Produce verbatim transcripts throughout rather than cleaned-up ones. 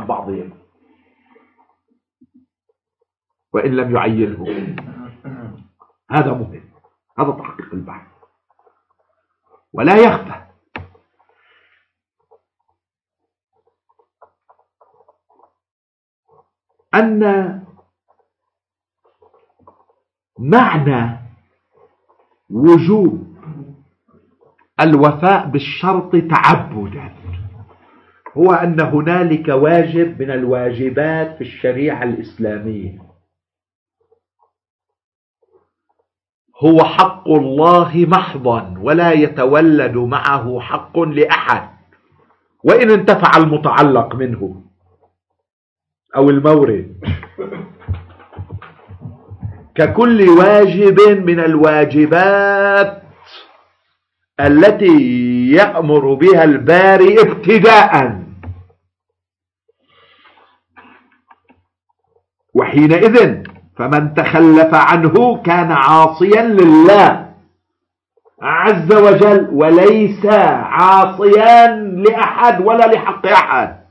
حق بعضهم وإن لم يعينه. هذا مهم، هذا تحقيق البحث. ولا يخفى أن معنى وجوب الوفاء بالشرط تعبدا هو أن هنالك واجب من الواجبات في الشريعة الإسلامية هو حق الله محضا ولا يتولد معه حق لأحد وإن انتفع المتعلق منه أو المورد، ككل واجب من الواجبات التي يأمر بها الباري ابتداء، وحينئذ فمن تخلف عنه كان عاصيا لله عز وجل وليس عاصيا لأحد ولا لحق أحد.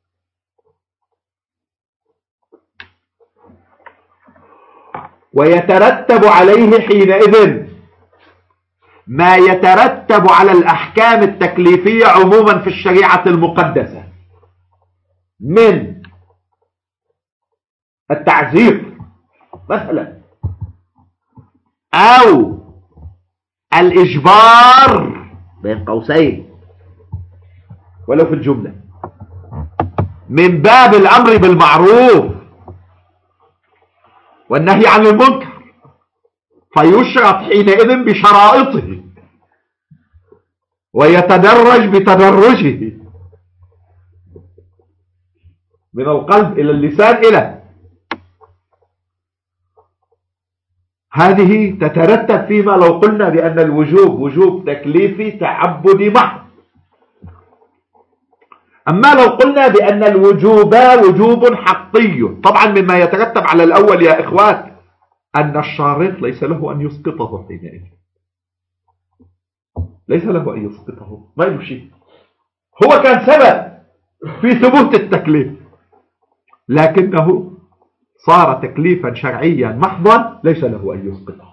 ويترتب عليه حينئذ ما يترتب على الأحكام التكليفية عموما في الشريعة المقدسة من التعزير مثلا أو الإجبار بين قوسين ولو في الجملة، من باب الأمر بالمعروف والنهي عن المنكر، فيشرط حينئذ بشرائطه ويتدرج بتدرجه من القلب إلى اللسان إلى هذه تترتب فيما لو قلنا بأن الوجوب وجوب تكليفي تعبدي محض. أما لو قلنا بأن الوجوب وجوب حقي، طبعا مما يترتب على الأول يا إخوات أن الشارط ليس له أن يسقطه حينئذ، ليس له أن يسقطه، ما يمشي، هو كان سبب في ثبوت التكليف لكنه صار تكليفا شرعيا محضا ليس له أن يسقطه،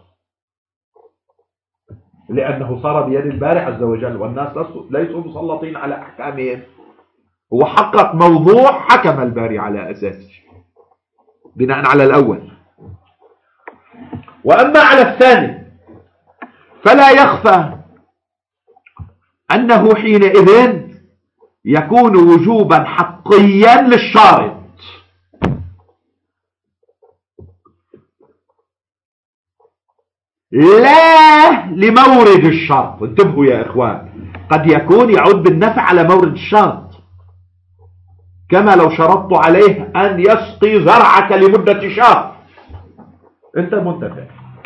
لأنه صار بيد الباري عز وجل والناس ليسوا مسلطين على أحكامهم، هو حقق موضوع حكم الباري على أساسه بناء على الأول. وأما على الثاني فلا يخفى أنه حينئذ يكون وجوبا حقيا للشارط لا لمورد الشرط. انتبهوا يا إخوان، قد يكون يعود بالنفع على مورد الشرط، كما لو شرطت عليه أن يسقي زرعك لمدة شهر أنت منتفع،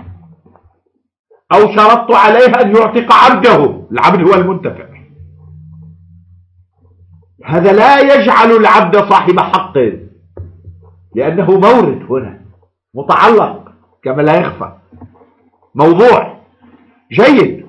أو شرطت عليه أن يعتق عبده، العبد هو المنتفع، هذا لا يجعل العبد صاحب حق لأنه مورد هنا متعلق كما لا يخفى موضوع جيد.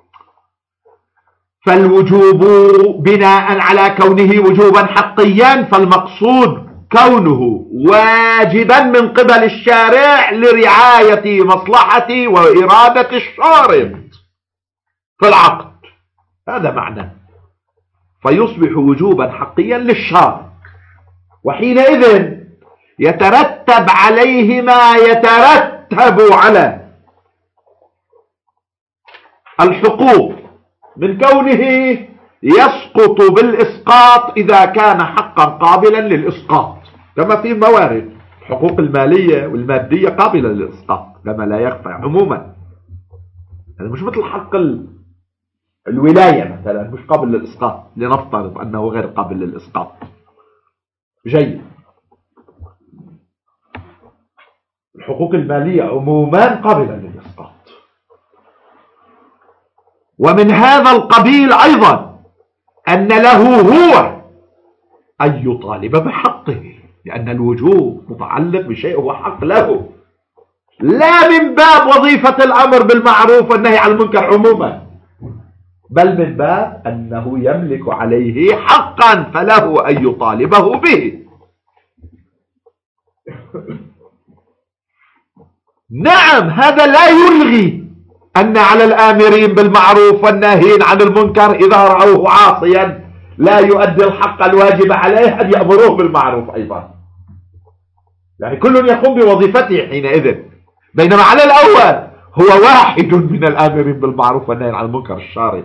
فالوجوب بناء على كونه وجوبا حقيا فالمقصود كونه واجبا من قبل الشارع لرعاية مصلحة وإرادة الشارط في العقد، هذا معنى، فيصبح وجوبا حقيا للشارع، وحينئذ يترتب عليه ما يترتب على الحقوق من كونه يسقط بالإسقاط إذا كان حقا قابلا للإسقاط، كما في موارد الحقوق المالية والمادية قابلة للإسقاط كما لا يخفى عموما، يعني مش مثل حق الولاية مثلا مش قابل للإسقاط، لنفترض أنه غير قابل للإسقاط. جيد، الحقوق المالية عموما قابلة للإسقاط. ومن هذا القبيل أيضا أن له هو أن يطالب بحقه، لأن الوجوب متعلق بشيء هو حق له، لا من باب وظيفة الأمر بالمعروف والنهي عن المنكر عموما، بل من باب أنه يملك عليه حقا فله أن يطالبه به. نعم، هذا لا يلغي أن على الآمرين بالمعروف والناهين عن المنكر إذا رأوه عاصيا لا يؤدي الحق الواجب عليه أن يأمروه بالمعروف أيضا، يعني كل يقوم بوظيفته حينئذ. بينما على الأول هو واحد من الآمرين بالمعروف والناهين عن المنكر الشارد.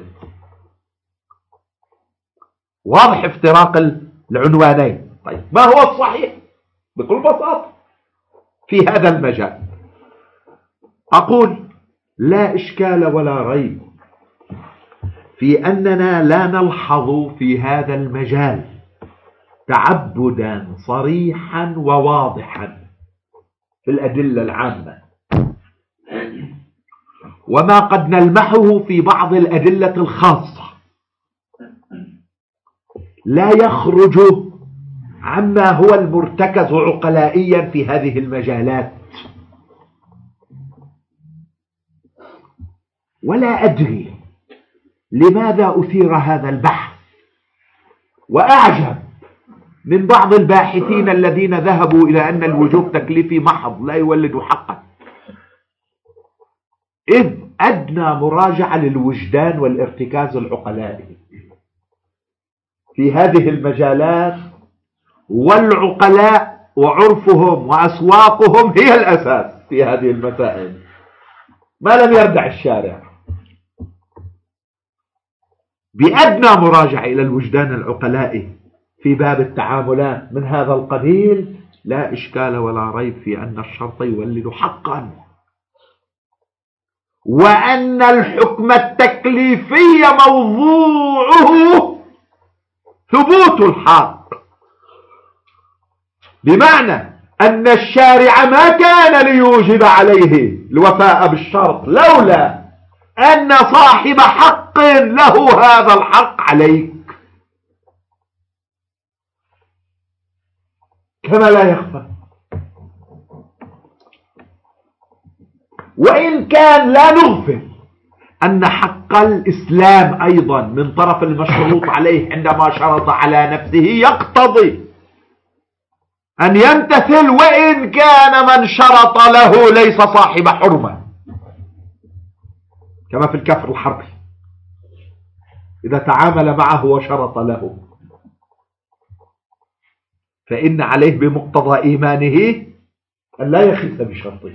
واضح افتراق العنوانين. طيب، ما هو الصحيح بكل بساطة في هذا المجال؟ أقول لا إشكال ولا ريب في أننا لا نلحظ في هذا المجال تعبدا صريحا وواضحا في الأدلة العامة، وما قد نلمحه في بعض الأدلة الخاصة لا يخرج عما هو المرتكز عقلائيا في هذه المجالات. ولا أدري لماذا أثير هذا البحث، وأعجب من بعض الباحثين الذين ذهبوا إلى أن الوجوب تكليفي محض لا يولد حقا، إذ أدنى مراجعة للوجدان والارتكاز العقلائي في هذه المجالات، والعقلاء وعرفهم وأسواقهم هي الأساس في هذه المسائل، ما لم يردع الشارع. بأدنى مراجعة إلى الوجدان العقلائي في باب التعاملات من هذا القبيل لا إشكال ولا ريب في أن الشرط يولد حقا، وأن الحكم التكليفي موضوعه ثبوت الحق، بمعنى أن الشارع ما كان ليوجب عليه الوفاء بالشرط لولا أن صاحب حق له هذا الحق عليك، كما لا يخفى. وإن كان لا نغفل أن حق الإسلام أيضا من طرف المشروط عليه عندما شرط على نفسه يقتضي أن يمتثل، وإن كان من شرط له ليس صاحب حرمة، كما في الكفر الحربي إذا تعامل معه وشرط له فإن عليه بمقتضى إيمانه أن لا يخف بشرطه.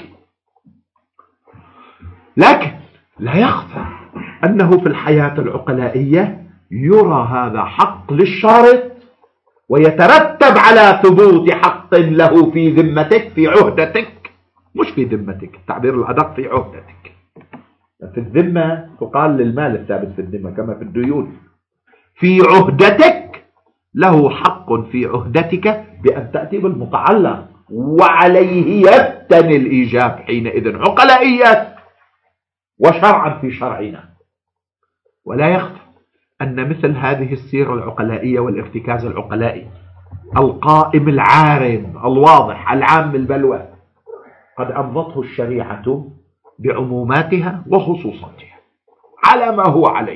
لكن لا يخفى أنه في الحياة العقلائية يرى هذا حق للشارط، ويترتب على ثبوت حق له في ذمتك، في عهدتك، مش في ذمتك، التعبير الأدق في عهدتك. في الذمة تقال للمال الثابت في الذمة كما في الديون. في عهدتك له حق في عهدتك بأن تأتي بالمتعلق، وعليه يبتني الإيجاب حينئذ عقلائيا وشرعا في شرعنا. ولا يخفى أن مثل هذه السيرة العقلائية والارتكاز العقلائي القائم العارم الواضح العام البلوى قد أمضته الشريعة بعموماتها وخصوصاتها على ما هو عليه،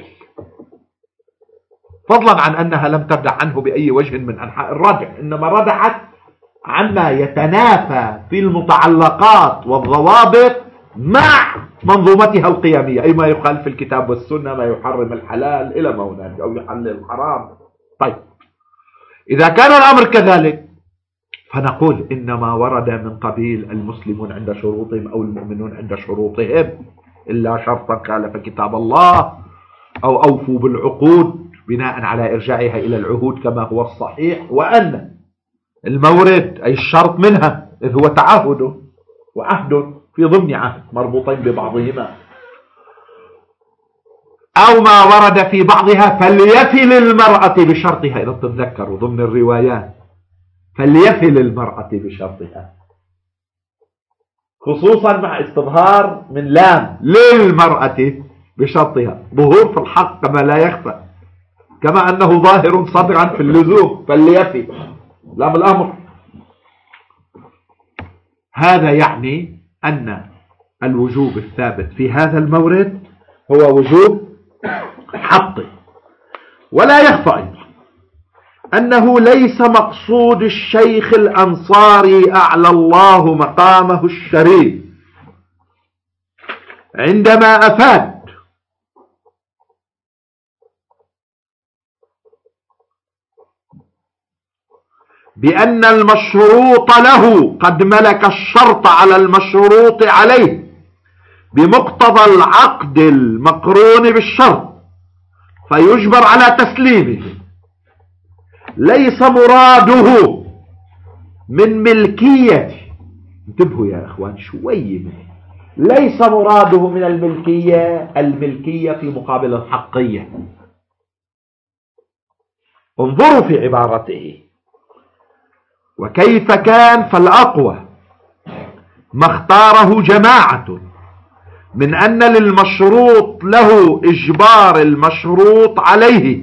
فضلا عن أنها لم تردع عنه بأي وجه من أنحاء الردع، إنما ردعت عما يتنافى في المتعلقات والضوابط مع منظومتها القيمية، أي ما يخالف الكتاب والسنة، ما يحرم الحلال إلى ما هنالك أو يحلل الحرام. طيب، إذا كان الأمر كذلك فنقول إنما ورد من قبيل المسلمون عند شروطهم أو المؤمنون عند شروطهم إلا شرطا خالف كتاب الله، أو أوفوا بالعقود بناء على إرجاعها إلى العهود كما هو الصحيح، وأن المورد أي الشرط منها إذ هو تعهد وعهد في ضمن عهد مربوطين ببعضهما، أو ما ورد في بعضها فليفل المرأة بشرطها، إذا تتذكروا ضمن الروايات فليفل المرأة بشرطها، خصوصا مع استظهار من لام للمرأة بشرطها، ظهور في الحق كما لا يخفى، كما أنه ظاهر صدرا في اللزوم فليفل لام الأمر. هذا يعني أن الوجوب الثابت في هذا المورد هو وجوب حقي. ولا يخفى أيضا أنه ليس مقصود الشيخ الأنصاري أعلى الله مقامه الشريف عندما أفاد بأن المشروط له قد ملك الشرط على المشروط عليه بمقتضى العقد المقرون بالشرط فيجبر على تسليمه، ليس مراده من ملكية، انتبهوا يا اخوان شوي، ليس مراده من الملكية الملكية في مقابل الحقية. انظروا في عبارته وكيف كان، فالأقوى ما اختاره جماعة من أن للمشروط له إجبار المشروط عليه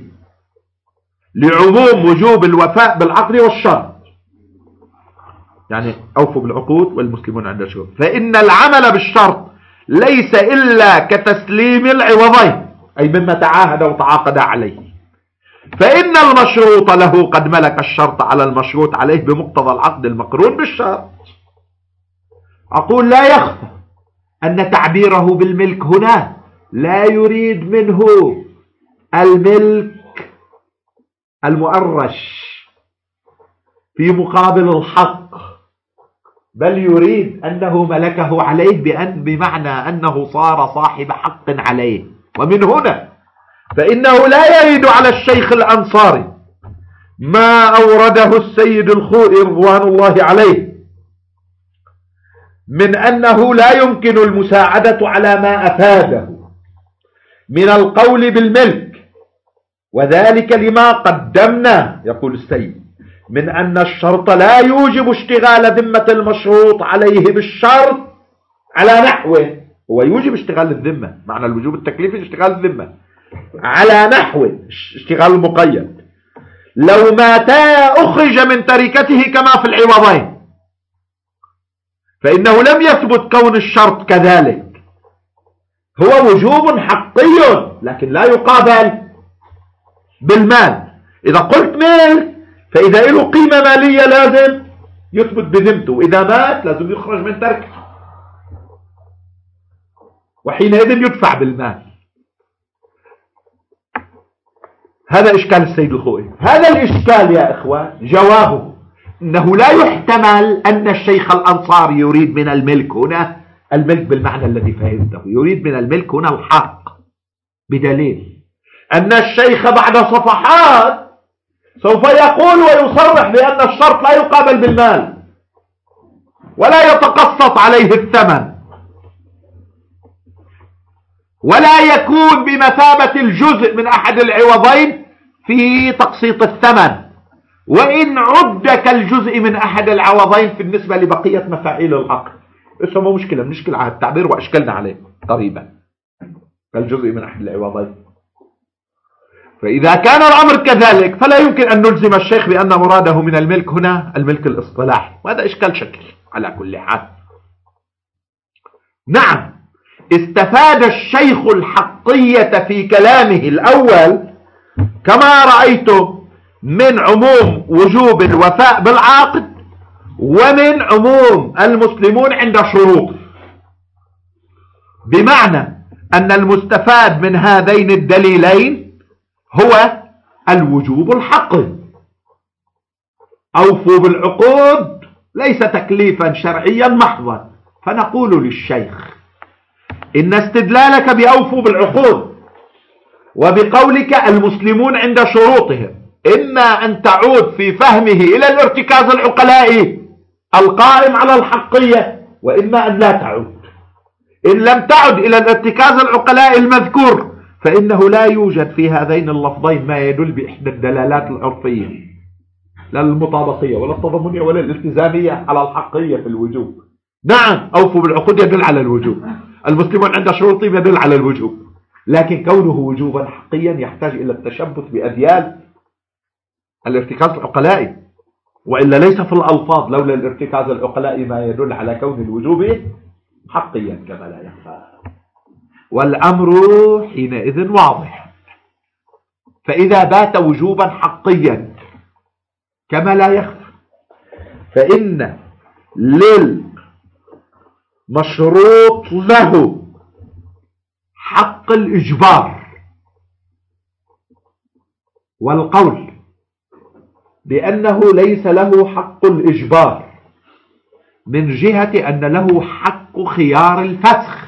لعموم وجوب الوفاء بالعقد والشرط، يعني أوفوا بالعقود والمسلمون عند الشروط، فإن العمل بالشرط ليس إلا كتسليم العوضين أي مما تعاهد وتعاقد عليه، فإن المشروط له قد ملك الشرط على المشروط عليه بمقتضى العقد المقرون بالشرط. أقول لا يخفى أن تعبيره بالملك هنا لا يريد منه الملك المؤرش في مقابل الحق، بل يريد أنه ملكه عليه بأن بمعنى أنه صار صاحب حق عليه. ومن هنا فإنه لا يرد على الشيخ الأنصاري ما أورده السيد الخوئي رضوان الله عليه من أنه لا يمكن المساعدة على ما أفاده من القول بالملك، وذلك لما قدمنا يقول السيد من أن الشرط لا يوجب اشتغال ذمة المشروط عليه بالشرط على نحوه، هو يوجب اشتغال الذمة، معنى الوجوب التكليفي اشتغال الذمة على نحو اشتغال المقيد، لو ماتا أخرج من تركته كما في العوضين، فإنه لم يثبت كون الشرط كذلك، هو وجوب حقي لكن لا يقابل بالمال. إذا قلت ملك فإذا له قيمة مالية لازم يثبت بذمته، وإذا مات لازم يخرج من تركه، وحينئذ يدفع بالمال. هذا إشكال السيد الخوئي. هذا الإشكال يا إخوان جوابه أنه لا يحتمل أن الشيخ الأنصاري يريد من الملك هنا الملك بالمعنى الذي فهمته، يريد من الملك هنا الحق، بدليل أن الشيخ بعد صفحات سوف يقول ويصرح بأن الشرط لا يقابل بالمال ولا يتقسط عليه الثمن ولا يكون بمثابة الجزء من أحد العوضين في تقسيط الثمن، وإن عد كالجزء من أحد العوضين في النسبة لبقية مفاعيل العقد. اسمه مشكلة بنشكل على التعبير وأشكلنا عليه قريبا، كالجزء من أحد العوضين. فإذا كان الأمر كذلك فلا يمكن أن نلزم الشيخ بأن مراده من الملك هنا الملك الاصطلاحي، وهذا إشكال شكل على كل حال. نعم استفاد الشيخ الحقية في كلامه الأول كما رأيتم من عموم وجوب الوفاء بالعقد ومن عموم المسلمون عند شروط، بمعنى أن المستفاد من هذين الدليلين هو الوجوب الحقي. أوفوا بالعقود ليس تكليفا شرعيا محضا، فنقول للشيخ إن استدلالك بأوفوا بالعقود وبقولك المسلمون عند شروطهم إما أن تعود في فهمه إلى الارتكاز العقلائي القائم على الحقية، وإما أن لا تعود. إن لم تعد إلى الارتكاز العقلائي المذكور فإنه لا يوجد في هذين اللفظين ما يدل بإحدى الدلالات العرفية، لا المطابقية ولا التضمنية ولا الالتزامية على الحقية في الوجوب. نعم أوفوا بالعقود يدل على الوجوب، المسلمون عند شروطهم يدل على الوجوب، لكن كونه وجوبا حقيا يحتاج إلى التشبث بأذيال الارتكاز العقلائي، وإلا ليس في الألفاظ لولا الارتكاز العقلائي ما يدل على كون الوجوب حقيا كما لا يخفى. والأمر حينئذ واضح، فإذا بات وجوبا حقيا كما لا يخفى. فإن للمشروط له حق الإجبار، والقول بأنه ليس له حق الإجبار من جهة أن له حق خيار الفسخ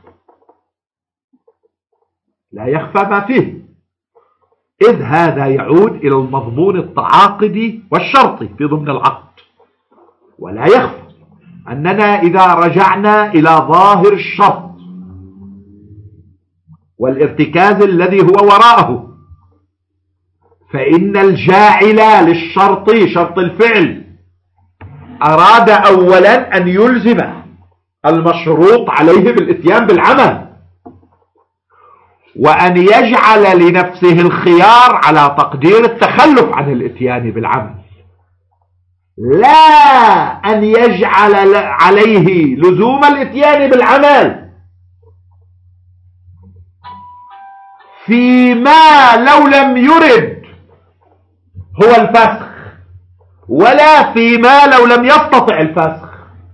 لا يخفى ما فيه، إذ هذا يعود إلى المضمون التعاقدي والشرطي في ضمن العقد. ولا يخفى أننا إذا رجعنا إلى ظاهر الشرط والارتكاز الذي هو وراءه، فإن الجاعل للشرط شرط الفعل أراد أولا أن يلزم المشروط عليه بالإتيان بالعمل، وأن يجعل لنفسه الخيار على تقدير التخلف عن الإتيان بالعمل، لا أن يجعل عليه لزوم الإتيان بالعمل فيما لو لم يرد هو الفسخ، ولا فيما لو لم يستطع الفسخ،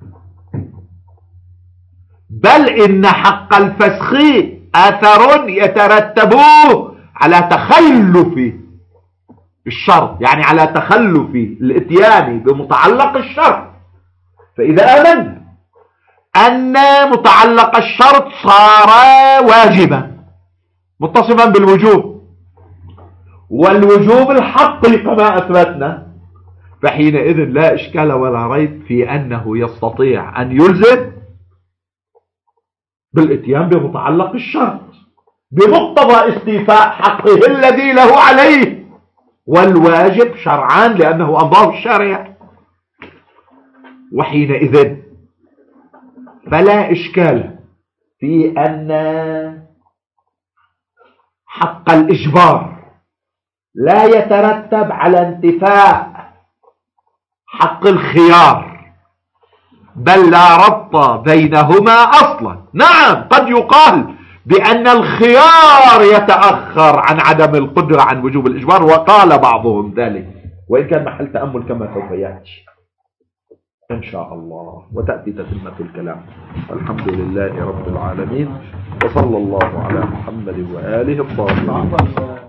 بل إن حق الفسخ أثر يترتب على تخلف الشرط، يعني على تخلف الاتيان بمتعلق الشرط. فإذا آمنا أن متعلق الشرط صار واجبا متصفا بالوجوب، والوجوب الحق كما أثبتنا، فحينئذ لا إشكال ولا ريب في أنه يستطيع أن يلزم بالاتيان بمتعلق الشرط بمقتضى استيفاء حقه الذي له عليه، والواجب شرعا لأنه أمضاه الشرع. وحينئذ فلا إشكال في أن حق الإجبار لا يترتب على انتفاء حق الخيار، بل لا ربط بينهما أصلا. نعم قد يقال بأن الخيار يتأخر عن عدم القدرة عن وجوب الإجبار، وقال بعضهم ذلك، وإن كان محل تأمل كما سوف يأتي إن شاء الله وتأتي تتمة الكلام. الحمد لله رب العالمين، وصلى الله على محمد وآله الطاهرين.